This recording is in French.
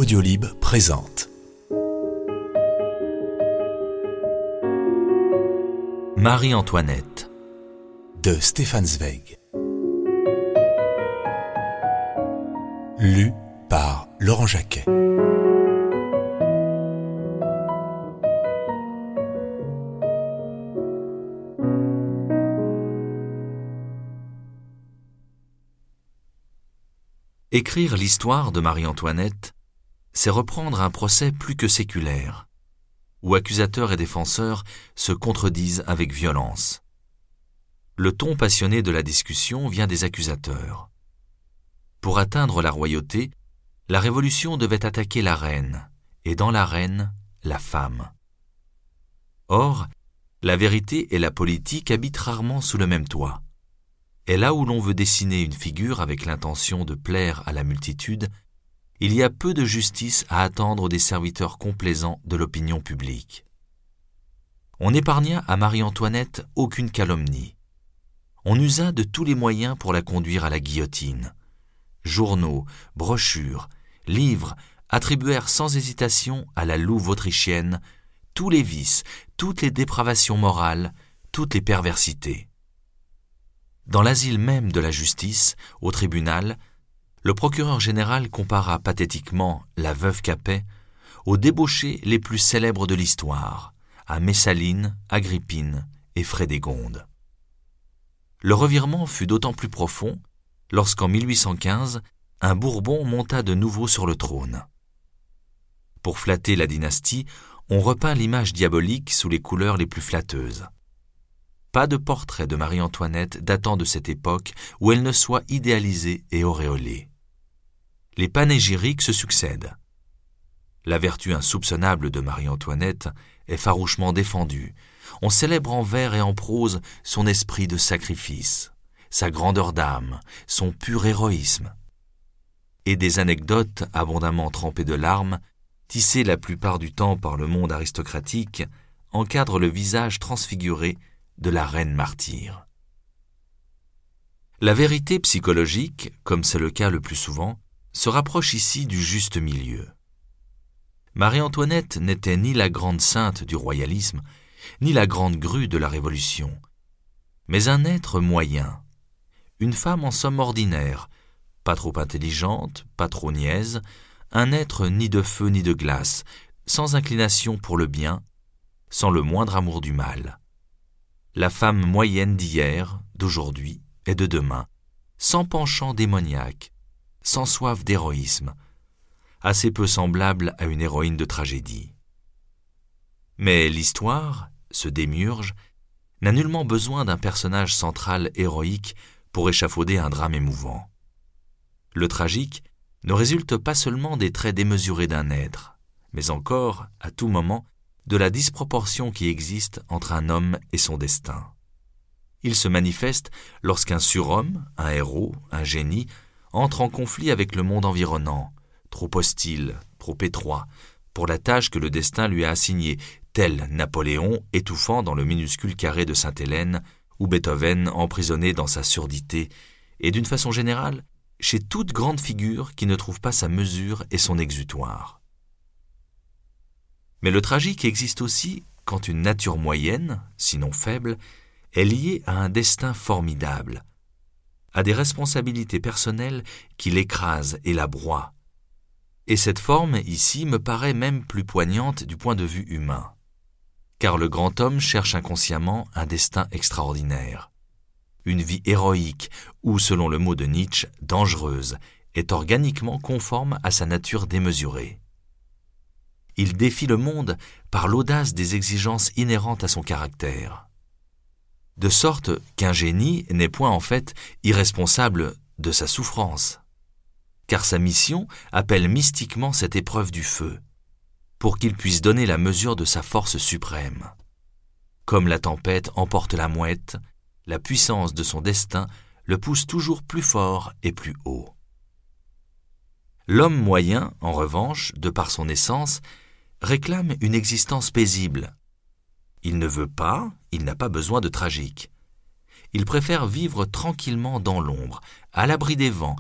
Audiolib présente Marie-Antoinette de Stefan Zweig. Lu par Laurent Jacquet. Écrire l'histoire de Marie-Antoinette, c'est reprendre un procès plus que séculaire, où accusateurs et défenseurs se contredisent avec violence. Le ton passionné de la discussion vient des accusateurs. Pour atteindre la royauté, la Révolution devait attaquer la reine, et dans la reine, la femme. Or, la vérité et la politique habitent rarement sous le même toit. Et là où l'on veut dessiner une figure avec l'intention de plaire à la multitude, il y a peu de justice à attendre des serviteurs complaisants de l'opinion publique. On n'épargna à Marie-Antoinette aucune calomnie. On usa de tous les moyens pour la conduire à la guillotine. Journaux, brochures, livres attribuèrent sans hésitation à la louve autrichienne tous les vices, toutes les dépravations morales, toutes les perversités. Dans l'asile même de la justice, au tribunal, le procureur général compara pathétiquement la veuve Capet aux débauchés les plus célèbres de l'histoire, à Messaline, Agrippine et Frédégonde. Le revirement fut d'autant plus profond lorsqu'en 1815, un Bourbon monta de nouveau sur le trône. Pour flatter la dynastie, on repeint l'image diabolique sous les couleurs les plus flatteuses. Pas de portrait de Marie-Antoinette datant de cette époque où elle ne soit idéalisée et auréolée. Les panégyriques se succèdent. La vertu insoupçonnable de Marie-Antoinette est farouchement défendue. On célèbre en vers et en prose son esprit de sacrifice, sa grandeur d'âme, son pur héroïsme. Et des anecdotes abondamment trempées de larmes, tissées la plupart du temps par le monde aristocratique, encadrent le visage transfiguré de la reine martyre. La vérité psychologique, comme c'est le cas le plus souvent, se rapproche ici du juste milieu. Marie-Antoinette n'était ni la grande sainte du royalisme, ni la grande grue de la Révolution, mais un être moyen, une femme en somme ordinaire, pas trop intelligente, pas trop niaise, un être ni de feu ni de glace, sans inclination pour le bien, sans le moindre amour du mal. La femme moyenne d'hier, d'aujourd'hui et de demain, sans penchant démoniaque, sans soif d'héroïsme, assez peu semblable à une héroïne de tragédie. Mais l'histoire, ce démiurge, n'a nullement besoin d'un personnage central héroïque pour échafauder un drame émouvant. Le tragique ne résulte pas seulement des traits démesurés d'un être, mais encore, à tout moment, de la disproportion qui existe entre un homme et son destin. Il se manifeste lorsqu'un surhomme, un héros, un génie, entre en conflit avec le monde environnant, trop hostile, trop étroit, pour la tâche que le destin lui a assignée, tel Napoléon étouffant dans le minuscule carré de Sainte-Hélène, ou Beethoven emprisonné dans sa surdité, et d'une façon générale, chez toute grande figure qui ne trouve pas sa mesure et son exutoire. Mais le tragique existe aussi quand une nature moyenne, sinon faible, est liée à un destin formidable, à des responsabilités personnelles qui l'écrasent et la broient. Et cette forme, ici, me paraît même plus poignante du point de vue humain. Car le grand homme cherche inconsciemment un destin extraordinaire. Une vie héroïque, ou, selon le mot de Nietzsche, dangereuse, est organiquement conforme à sa nature démesurée. Il défie le monde par l'audace des exigences inhérentes à son caractère. De sorte qu'un génie n'est point en fait irresponsable de sa souffrance, car sa mission appelle mystiquement cette épreuve du feu, pour qu'il puisse donner la mesure de sa force suprême. Comme la tempête emporte la mouette, la puissance de son destin le pousse toujours plus fort et plus haut. L'homme moyen, en revanche, de par son essence, réclame une existence paisible. Il ne veut pas, il n'a pas besoin de tragique. Il préfère vivre tranquillement dans l'ombre, à l'abri des vents,